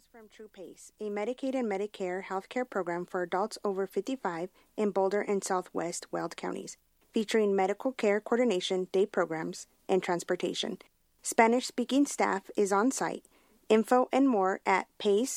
from TruePace, a Medicaid and Medicare healthcare program for adults over 55 in Boulder and Southwest Weld counties, featuring medical care coordination, day programs, and transportation. Spanish-speaking staff is on site. Info and more at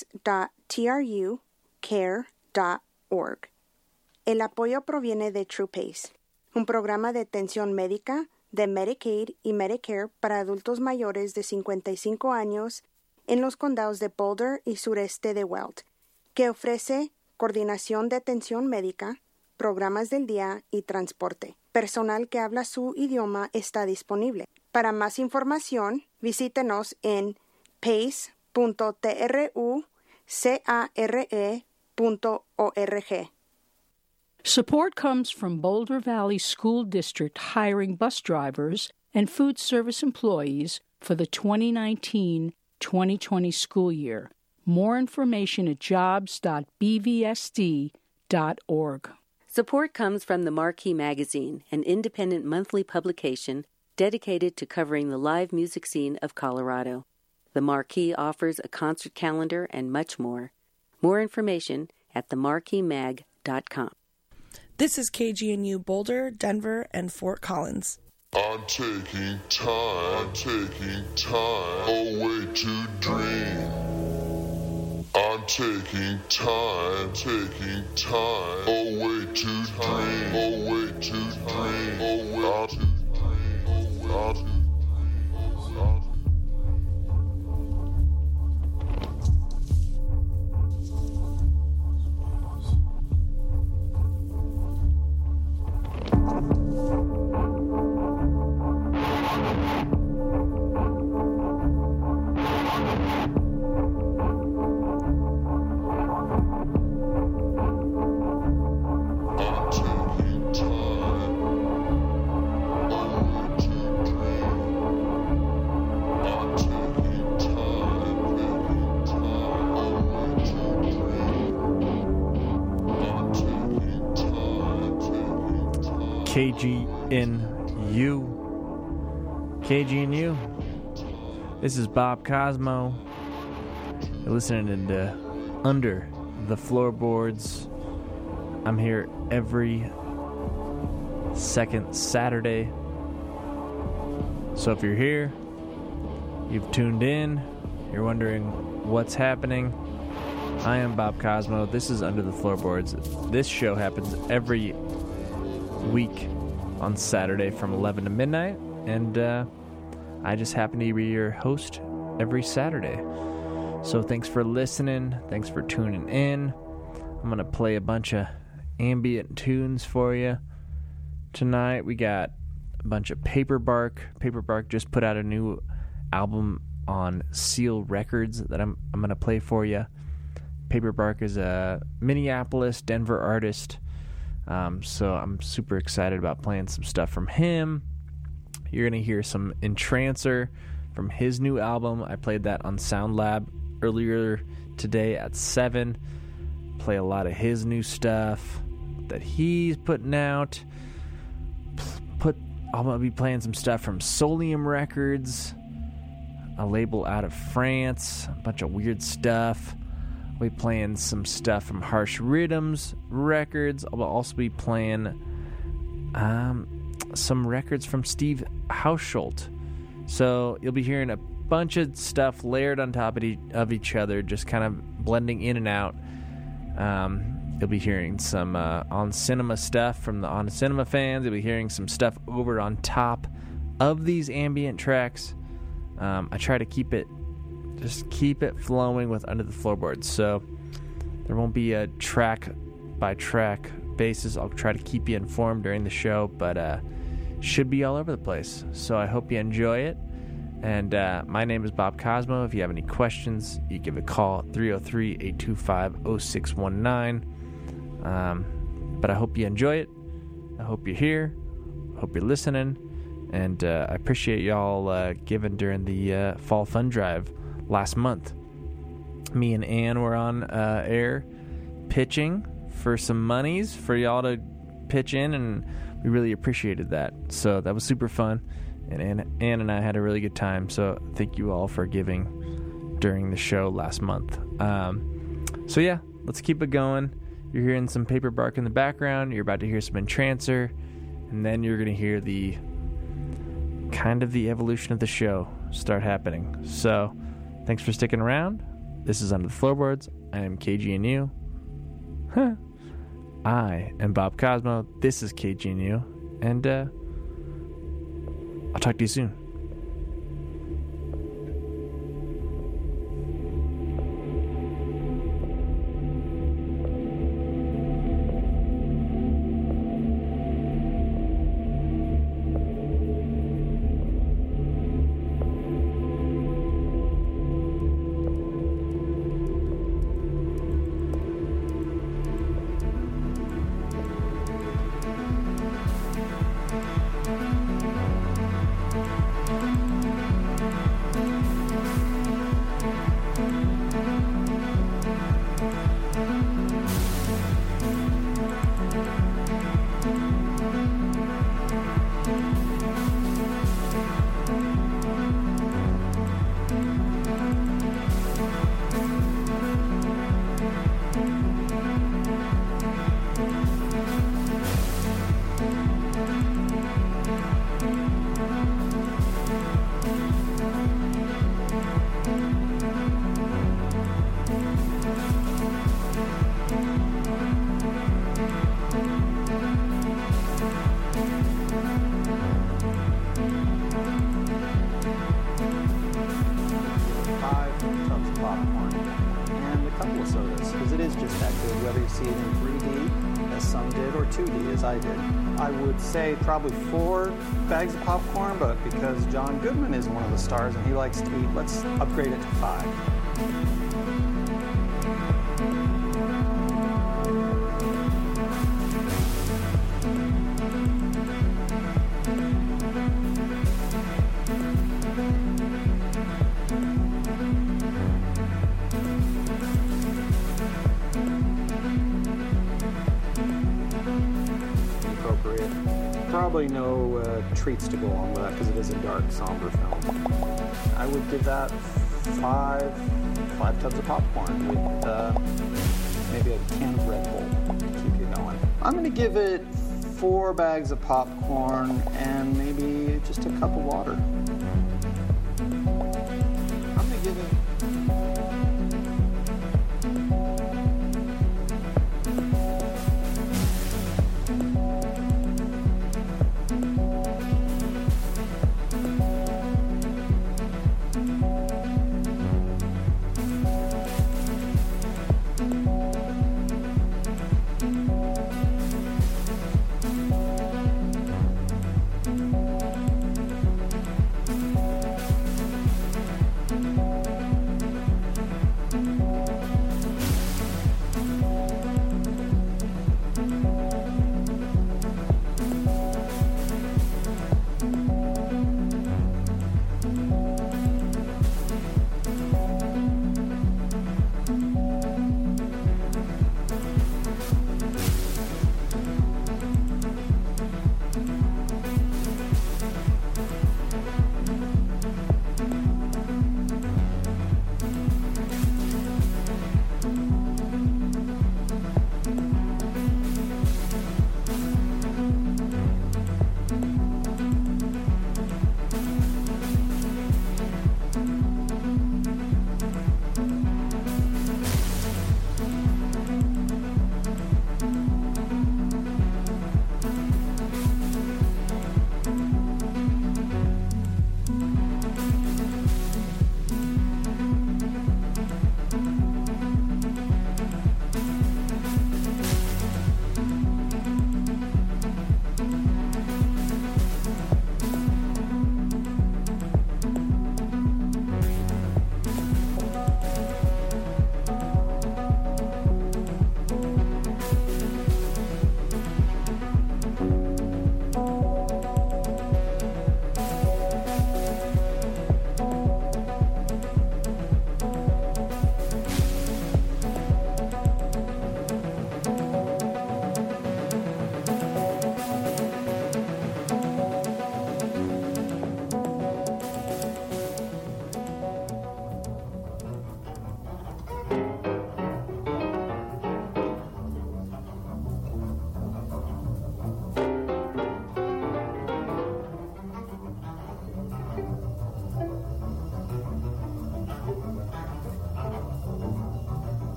pace.trucare.org. El apoyo proviene de TruePace, un programa de atención médica de Medicaid y Medicare para adultos mayores de 55 años en los condados de Boulder y sureste de Weld, que ofrece coordinación de atención médica, programas del día y transporte. Personal que habla su idioma está disponible. Para más información, visítenos en pace.trucare.org. Support comes from Boulder Valley School District hiring bus drivers and food service employees for the 2019-2020 school year. More information at jobs.bvsd.org. Support comes from the Marquee Magazine, an independent monthly publication dedicated to covering the live music scene of Colorado. The Marquee offers a concert calendar and much more. More information at themarqueemag.com. This is KGNU Boulder, Denver, and Fort Collins. I'm taking time away to dream. I'm taking time away to dream, away to dream, away to dream. KGNU. This is Bob Cosmo. You're listening to Under the Floorboards. I'm here every second Saturday. So if you're here, you've tuned in, you're wondering what's happening, I am Bob Cosmo. This is Under the Floorboards. This show happens every week on Saturday from 11 to midnight, and I just happen to be your host every Saturday. So thanks for listening. Thanks for tuning in. I'm going to play a bunch of ambient tunes for you tonight. We got a bunch of Paperbark. Paperbark just put out a new album on Seal Records that I'm going to play for you. Paperbark is a Minneapolis, Denver artist. So I'm super excited about playing some stuff from him. You're going to hear some Entrancer from his new album. I played that on SoundLab earlier today at 7. Play a lot of his new stuff that he's putting out. I'm going to be playing some stuff from Solium Records, a label out of France, a bunch of weird stuff. We'll be playing some stuff from Harsh Rhythms Records. I'll also be playing some records from Steve Hausschuldt. So you'll be hearing a bunch of stuff layered on top of each other, just kind of blending in and out. You'll be hearing some On Cinema stuff from the On Cinema fans. You'll be hearing some stuff over on top of these ambient tracks. I try to keep it flowing with Under the Floorboards. So there won't be a track by track basis. I'll try to keep you informed during the show, but should be all over the place. So I hope you enjoy it. And my name is Bob Cosmo. If you have any questions, you give a call 303-825-0619. But I hope you enjoy it. I hope you're here. I hope you're listening. And I appreciate y'all giving during the Fall Fund Drive last month. Me and Ann were on air pitching for some monies for y'all to pitch in, and we really appreciated that. So that was super fun, and Ann and I had a really good time. So thank you all for giving during the show last month. So yeah, let's keep it going. You're hearing some paper bark in the background. You're about to hear some Entrancer, and then you're going to hear the evolution of the show start happening. So thanks for sticking around. This is Under the Floorboards. I am KGNU. I am Bob Cosmo. This is KGNU. And I'll talk to you soon. Say probably 4 bags of popcorn, but because John Goodman is one of the stars and he likes to eat, let's upgrade it to 5. Probably no treats to go along with that because it is a dark, somber film. I would give that 5 tubs of popcorn with maybe a can of Red Bull to keep you going. I'm going to give it 4 bags of popcorn and maybe just a cup of water. I'm going to give it...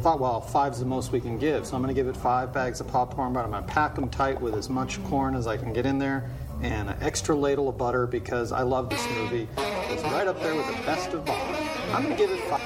well, 5's the most we can give, so I'm going to give it 5 bags of popcorn, but I'm going to pack them tight with as much corn as I can get in there, and an extra ladle of butter because I love this movie. It's right up there with the best of Bond. I'm going to give it 5.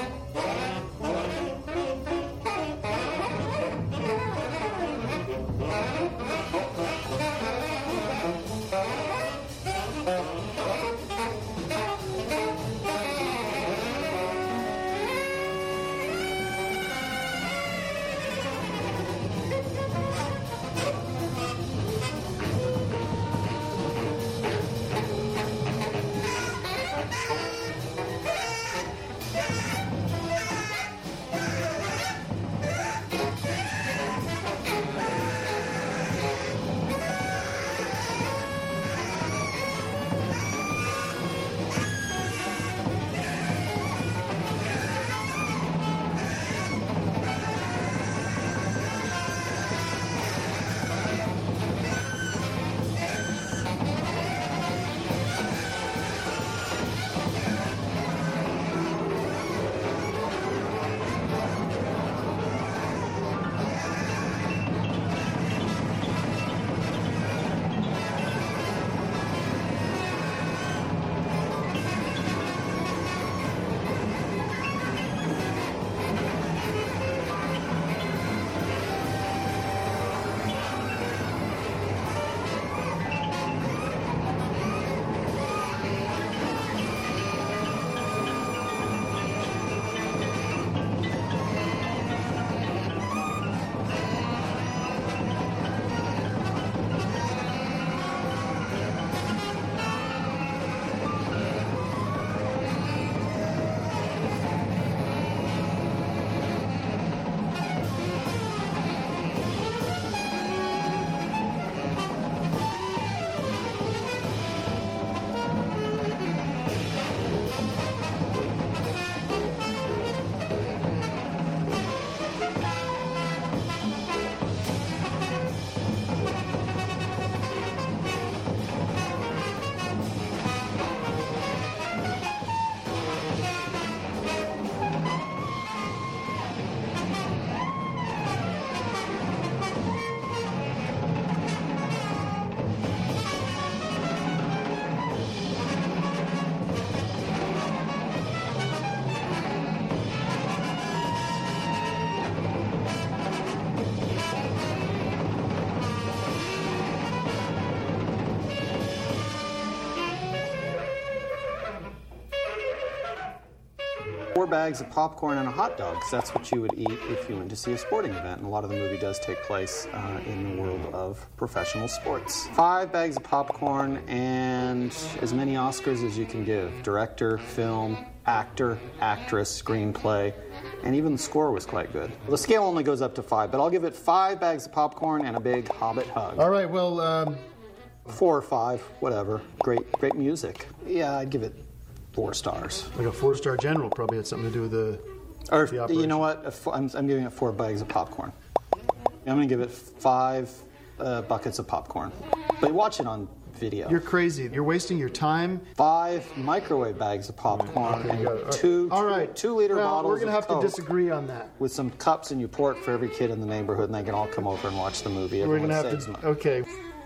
Bags of popcorn and a hot dog, 'cause that's what you would eat if you went to see a sporting event, and a lot of the movie does take place in the world of professional sports. 5 bags of popcorn and as many Oscars as you can give. Director, film, actor, actress, screenplay, and even the score was quite good. The scale only goes up to 5, but I'll give it 5 bags of popcorn and a big Hobbit hug. All right, well, 4 or 5, whatever. Great music. Yeah, I'd give it 4 stars. Like a 4-star general probably had something to do with the operation. You know what? I'm giving it 4 bags of popcorn. I'm going to give it 5 buckets of popcorn. But watch it on video. You're crazy. You're wasting your time. 5 microwave bags of popcorn and 2 2-liter bottles. We're going to have Coke to disagree on that. with some cups, and you pour it for every kid in the neighborhood, and they can all come over and watch the movie. We're Everyone going to have saves to. money. Okay.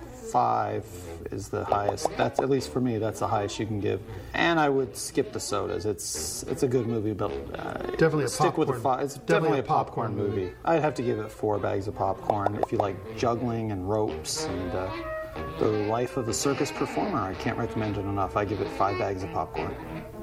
5 is the highest. That's, at least for me, that's the highest you can give. And I would skip the sodas. It's a good movie, but Definitely a stick with the popcorn- 5. It's definitely definitely a a popcorn popcorn movie. I'd have to give it 4 bags of popcorn if you like juggling and ropes and the life of a circus performer. I can't recommend it enough. I give it 5 bags of popcorn.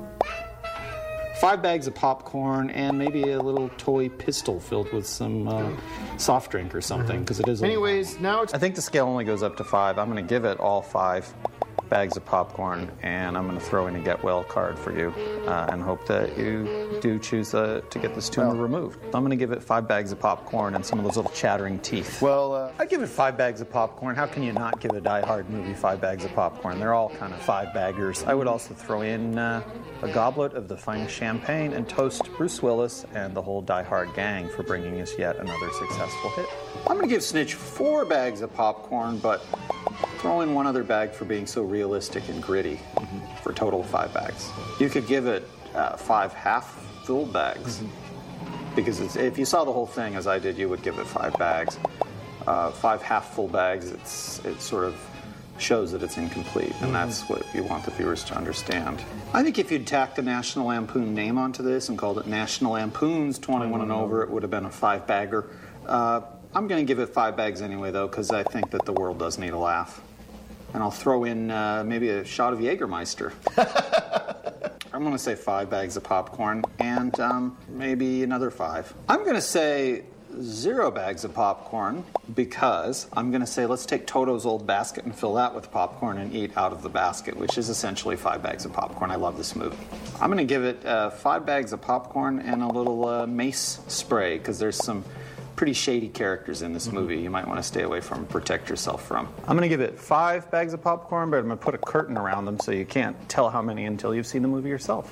5 bags of popcorn and maybe a little toy pistol filled with some soft drink or something, because it is. Anyways, now it's. I think the scale only goes up to 5. I'm going to give it all 5 bags of popcorn, and I'm going to throw in a get well card for you, and hope that you do choose to get this tumor removed. I'm going to give it 5 bags of popcorn and some of those little chattering teeth. Well, I'd give it 5 bags of popcorn. How can you not give a Die Hard movie 5 bags of popcorn? They're all kind of 5 baggers. I would also throw in a goblet of the finest champagne and toast Bruce Willis and the whole Die Hard gang for bringing us yet another successful hit. I'm going to give Snitch 4 bags of popcorn, but throw in one other bag for being so realistic and gritty, for a total of 5 bags. You could give it 5 half-filled bags. because if you saw the whole thing as I did, you would give it 5 bags. 5 half-full bags, it sort of shows that it's incomplete, and that's what you want the viewers to understand. I think if you'd tacked the National Lampoon name onto this and called it National Lampoon's 21 and Over, it would have been a 5-bagger. I'm going to give it 5 bags anyway, though, because I think that the world does need a laugh. And I'll throw in maybe a shot of Jägermeister. I'm going to say 5 bags of popcorn and maybe another 5. I'm going to say 0 bags of popcorn because I'm going to say let's take Toto's old basket and fill that with popcorn and eat out of the basket, which is essentially 5 bags of popcorn. I love this movie. I'm going to give it 5 bags of popcorn and a little mace spray because there's some pretty shady characters in this movie you might want to stay away from and protect yourself from. I'm going to give it 5 bags of popcorn, but I'm going to put a curtain around them so you can't tell how many until you've seen the movie yourself.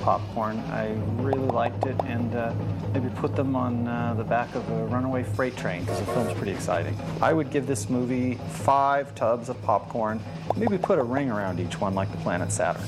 popcorn. I really liked it, and maybe put them on the back of a runaway freight train, because the film's pretty exciting. I would give this movie 5 tubs of popcorn, maybe put a ring around each one like the planet Saturn.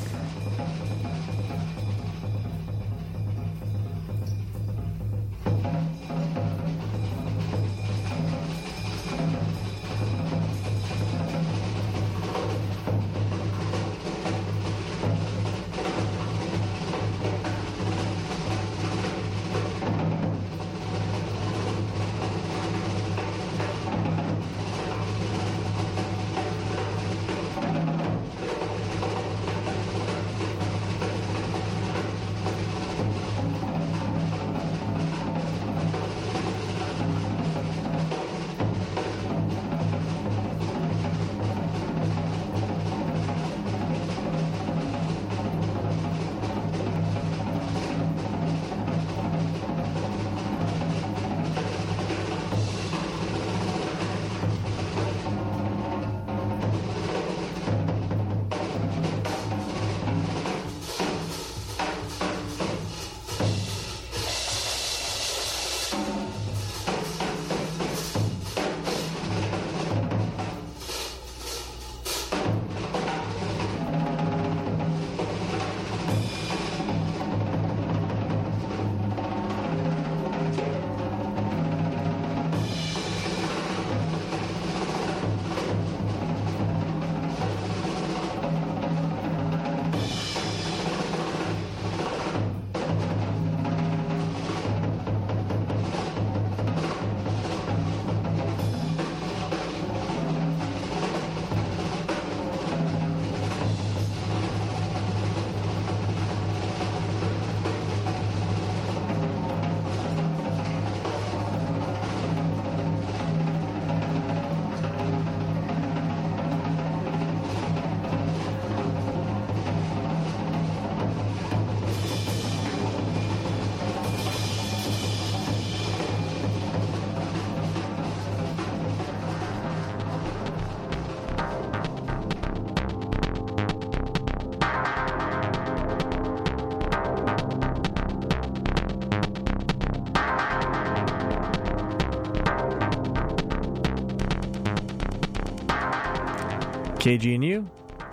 KGNU.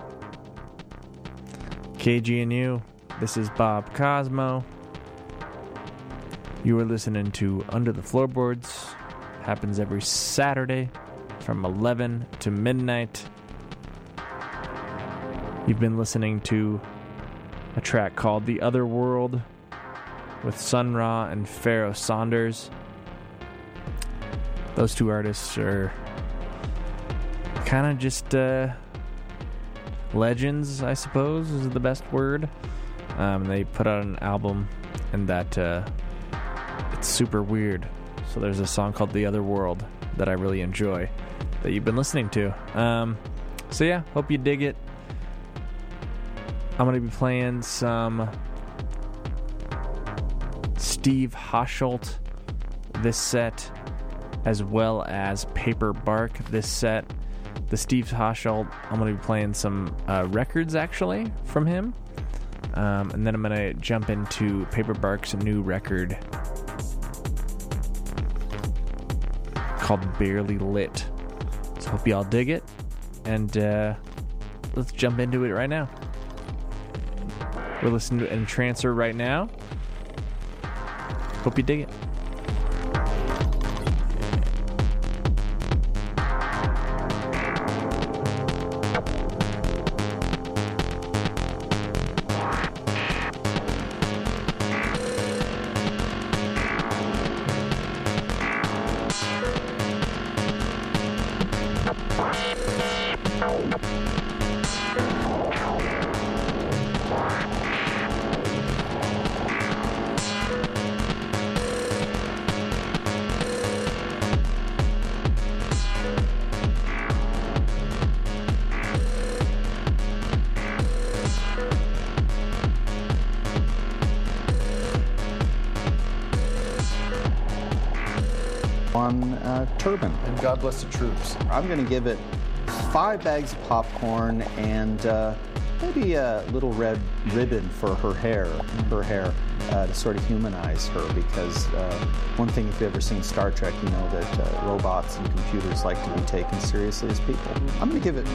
KGNU. This is Bob Cosmo. You are listening to Under the Floorboards. Happens every Saturday from 11 to midnight. You've been listening to a track called The Other World with Sun Ra and Pharoah Sanders. Those two artists are kind of just legends, I suppose, is the best word. They put out an album, and that it's super weird. So there's a song called The Other World that I really enjoy that you've been listening to. So yeah, hope you dig it. I'm going to be playing some Steve Hochschild this set, as well as Paper Bark this set. The Steve Hochschild, I'm going to be playing some records, actually, from him. And then I'm going to jump into Paper Bark's new record called Barely Lit. So hope y'all dig it. And let's jump into it right now. We're listening to Entrancer right now. Hope you dig it. Turban. And God bless the troops. I'm going to give it 5 bags of popcorn and maybe a little red ribbon for her hair, to sort of humanize her, because one thing, if you've ever seen Star Trek, you know that robots and computers like to be taken seriously as people. I'm going to give it...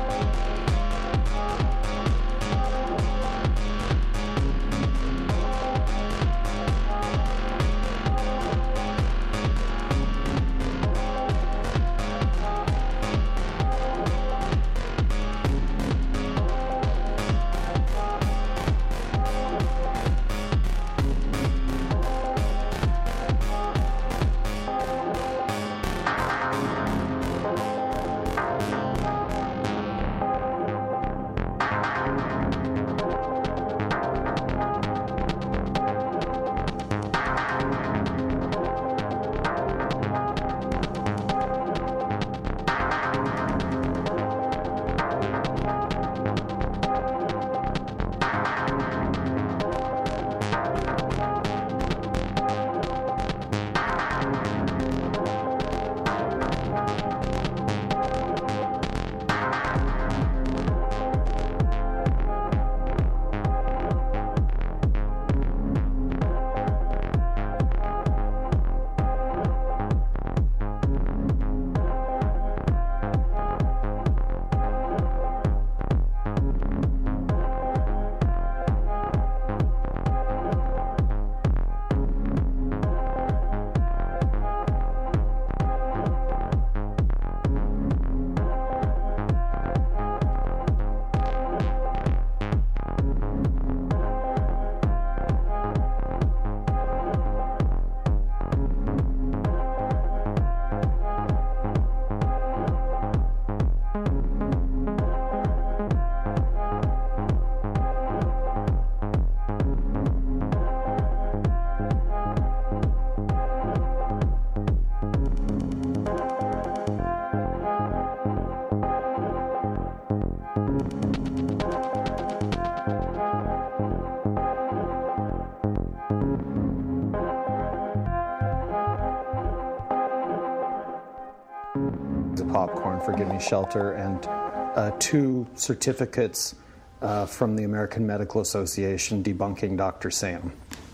Popcorn for Give Me Shelter, and 2 certificates from the American Medical Association debunking Dr. Sam.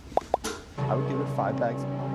I would give it 5 bags of popcorn.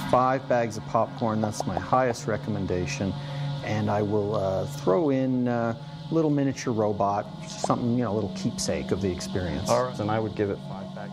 5 bags of popcorn. That's my highest recommendation. And I will throw in a little miniature robot, something, a little keepsake of the experience. All right. And I would give it 5 bags.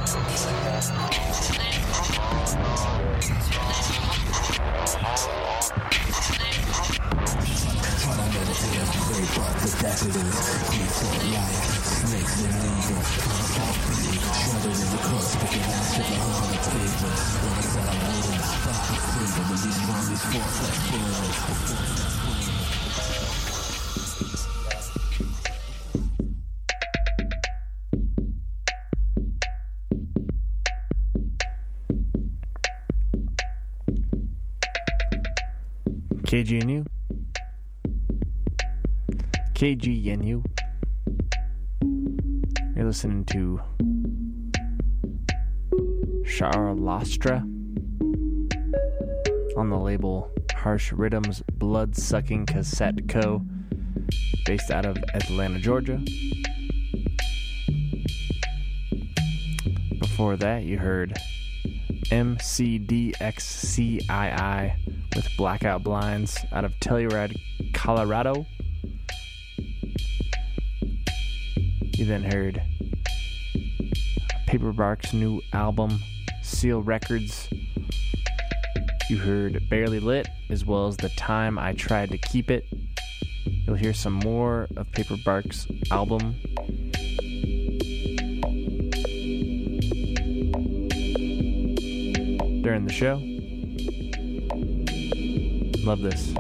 KGNU. KGNU. You're listening to Charlastra on the label Harsh Rhythms Blood-Sucking Cassette Co., based out of Atlanta, Georgia. Before that, you heard MCDXCII with Blackout Blinds out of Telluride, Colorado. You then heard Paperbark's new album, Seal Records. You heard Barely Lit, as well as The Time I Tried to Keep It. You'll hear some more of Paperbark's album. During the show. Love this.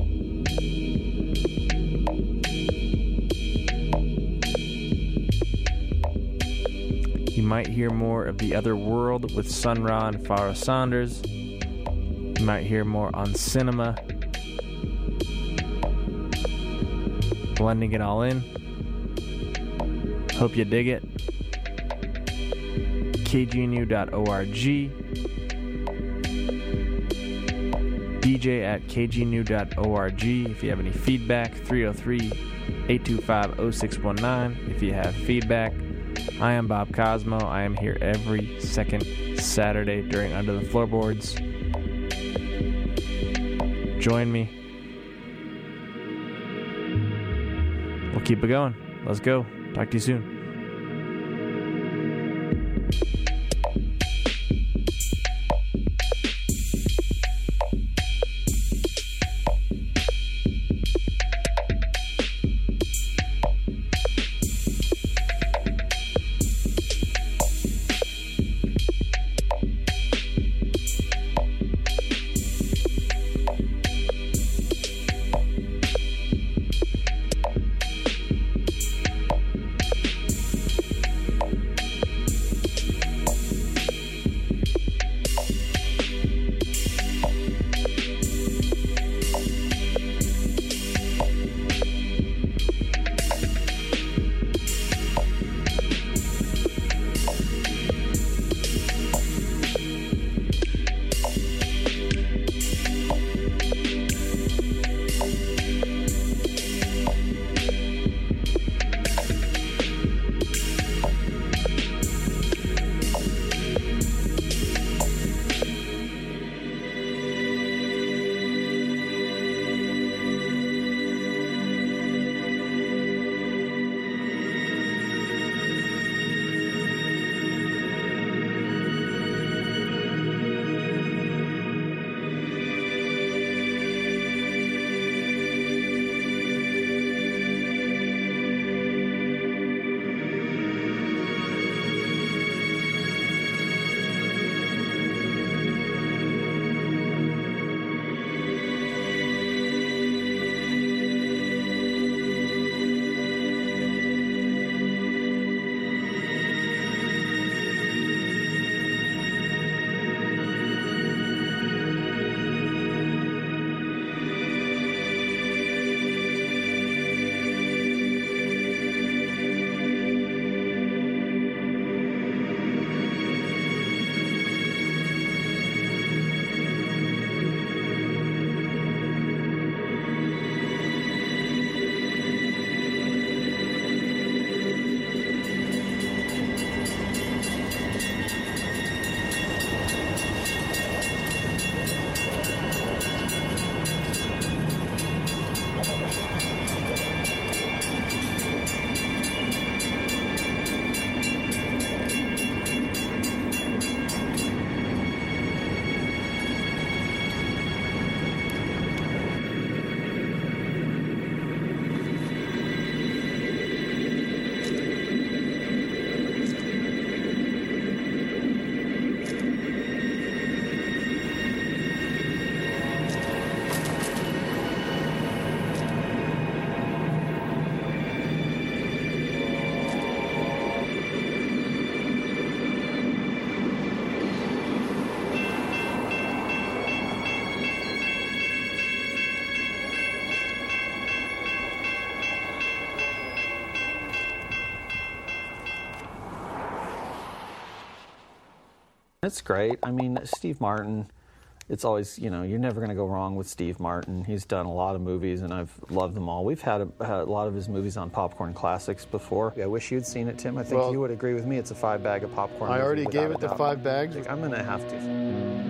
You might hear more of The Other World with Sun Ra and Farrah Saunders. You might hear more on Cinema. Blending it all in. Hope you dig it. KGNU.org. DJ at kgnu.org. If you have any feedback, 303-825-0619. If you have feedback, I am Bob Cosmo. I am here every second Saturday during Under the Floorboards. Join me. We'll keep it going. Let's go. Talk to you soon. It's great. I mean, Steve Martin, it's always, you're never going to go wrong with Steve Martin. He's done a lot of movies, and I've loved them all. We've had a lot of his movies on Popcorn Classics before. I wish you'd seen it, Tim. I think you would agree with me. It's a 5-bag of popcorn. I already gave it the 5 bags. I'm going to have to.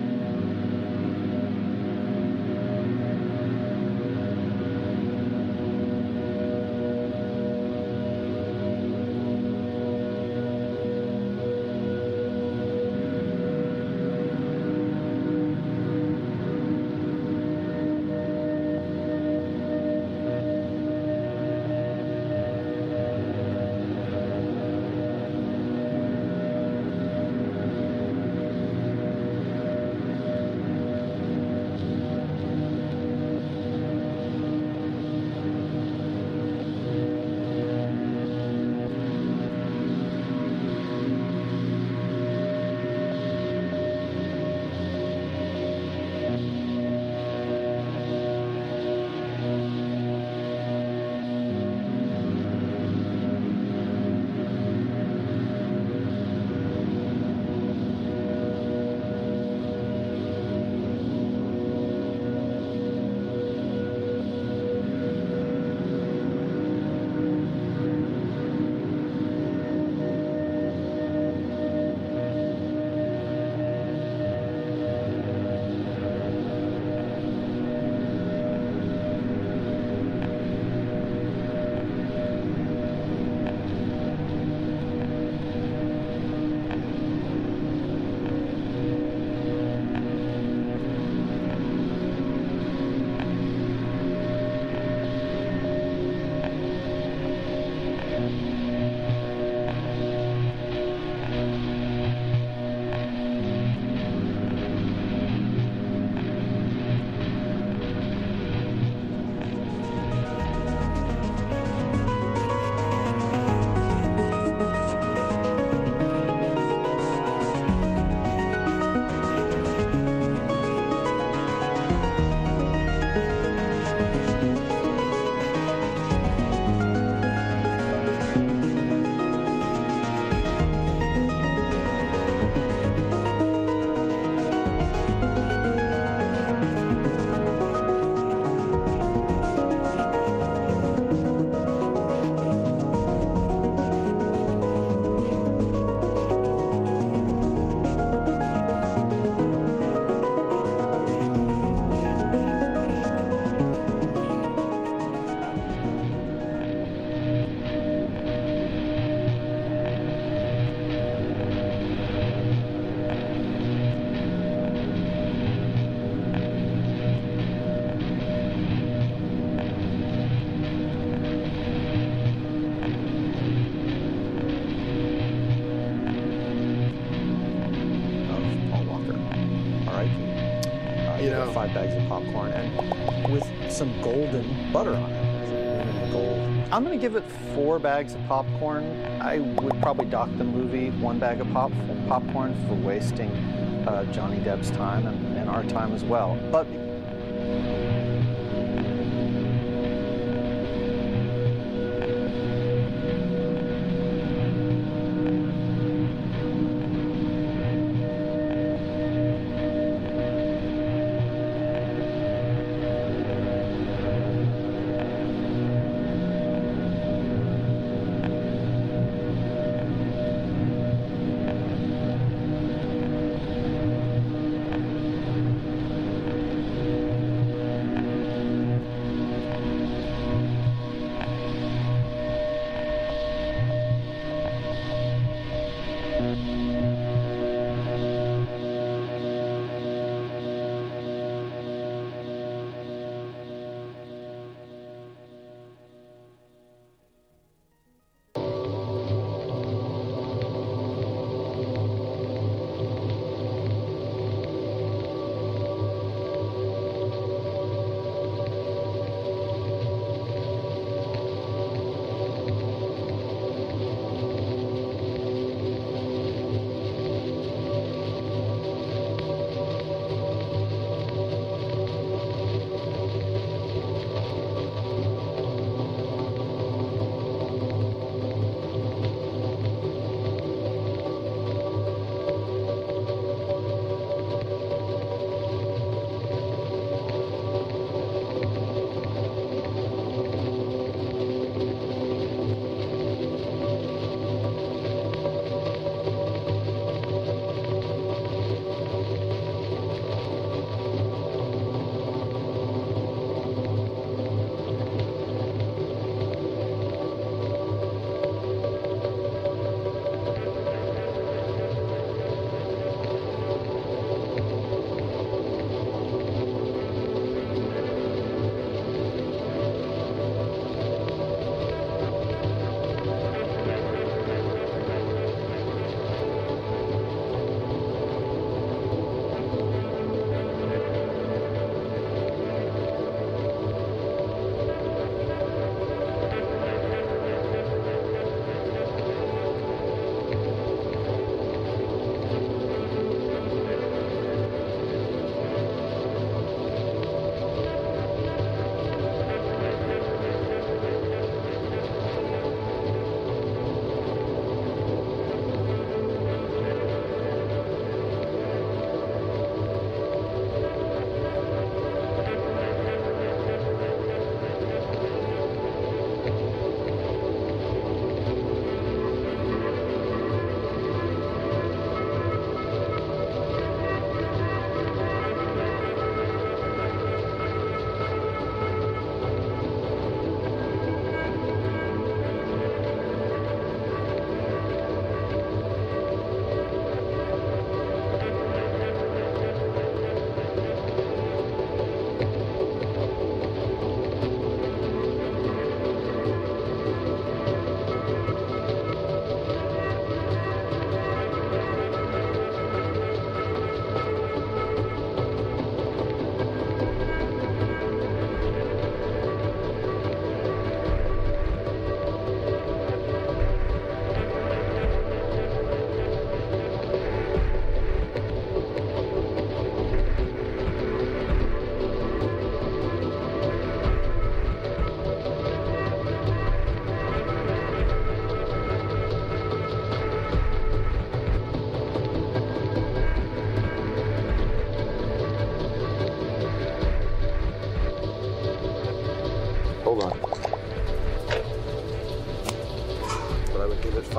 You know, 5 bags of popcorn and with some golden butter on it. Gold. I'm going to give it 4 bags of popcorn. I would probably dock the movie 1 bag of popcorn for wasting Johnny Depp's time and our time as well. But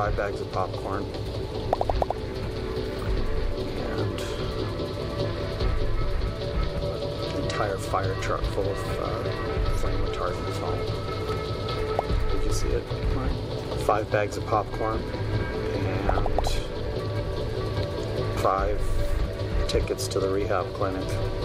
5 bags of popcorn, and an entire fire truck full of flame retardant foam. Did you see it? 5 bags of popcorn and 5 tickets to the rehab clinic.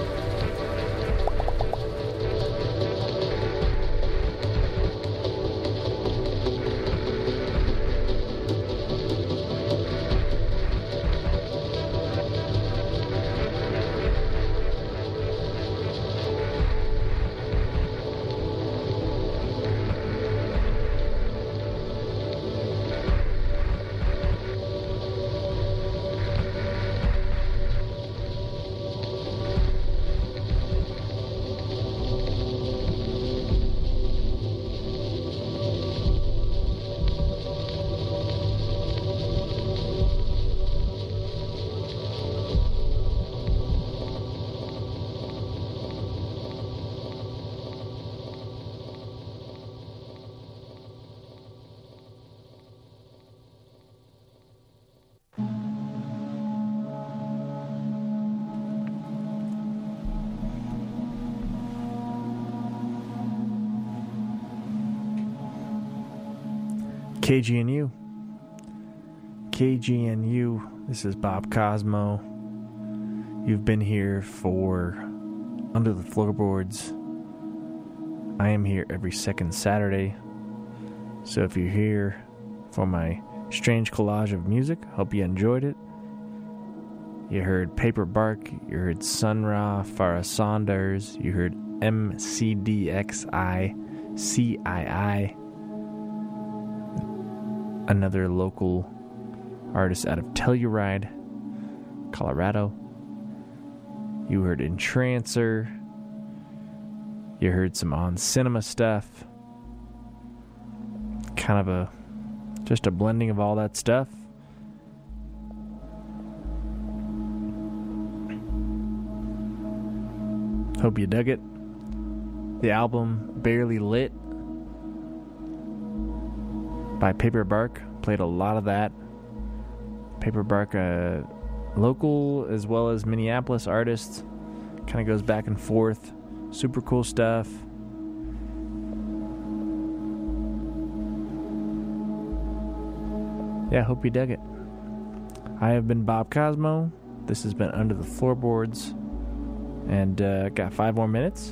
KGNU. KGNU. This is Bob Cosmo. You've been here for Under the Floorboards. I am here every second Saturday. So if you're here for my strange collage of music, hope you enjoyed it. You heard Paper Bark, you heard Sun Ra, Farrah Saunders, you heard MCDXI, CII, another local artist out of Telluride, Colorado. You heard Entrancer. You heard some On Cinema stuff. Kind of just a blending of all that stuff. Hope you dug it. The album Barely Lit by Paper Bark, played a lot of that. Paper Bark, local as well as Minneapolis artist, kind of goes back and forth. Super cool stuff. Yeah, hope you dug it. I have been Bob Cosmo. This has been Under the Floorboards, and got 5 more minutes.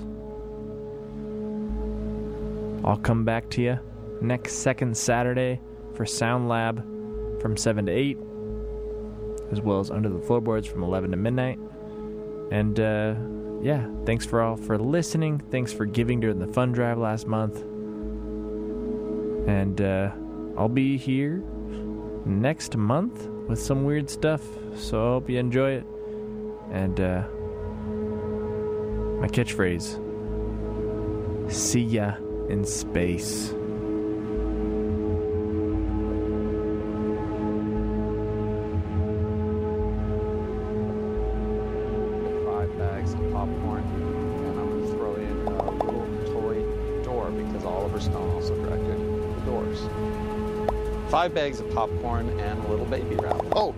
I'll come back to you next second Saturday for Sound Lab from 7 to 8, as well as Under the Floorboards from 11 to midnight. And yeah, thanks for listening. Thanks for giving during the fund drive last month. And I'll be here next month with some weird stuff, so I hope you enjoy it. And my catchphrase, see ya in space. 5 bags of popcorn, and I'm going to throw in a little toy door because Oliver Stone also directed The Doors. 5 bags of popcorn and a little baby wrap. Oh!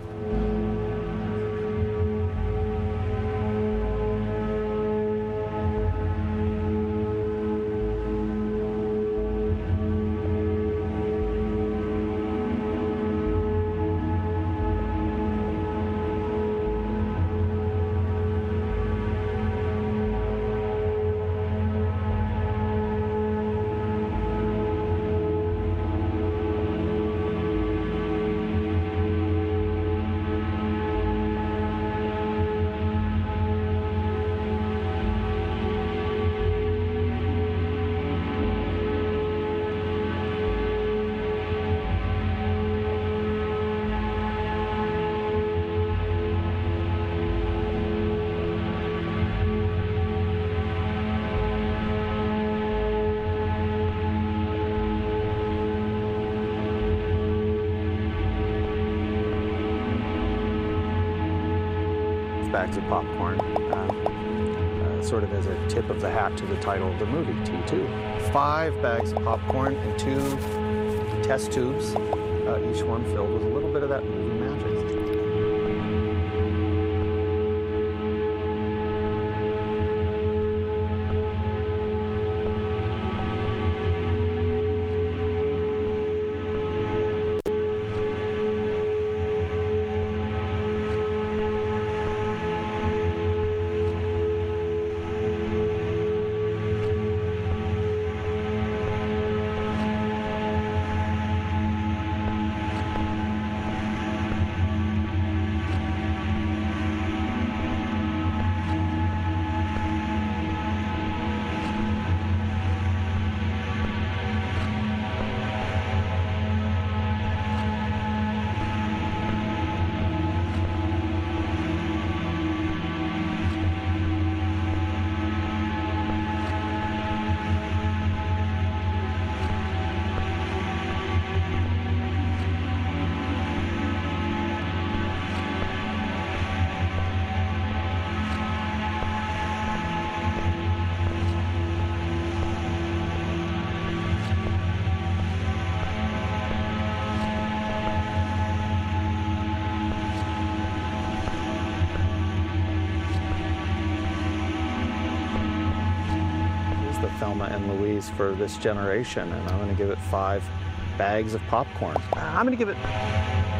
Bags of popcorn, sort of as a tip of the hat to the title of the movie, T2. 5 bags of popcorn and 2 test tubes each one filled with a little bit of that movie magic. The Thelma and Louise for this generation, and I'm going to give it 5 bags of popcorn. I'm going to give it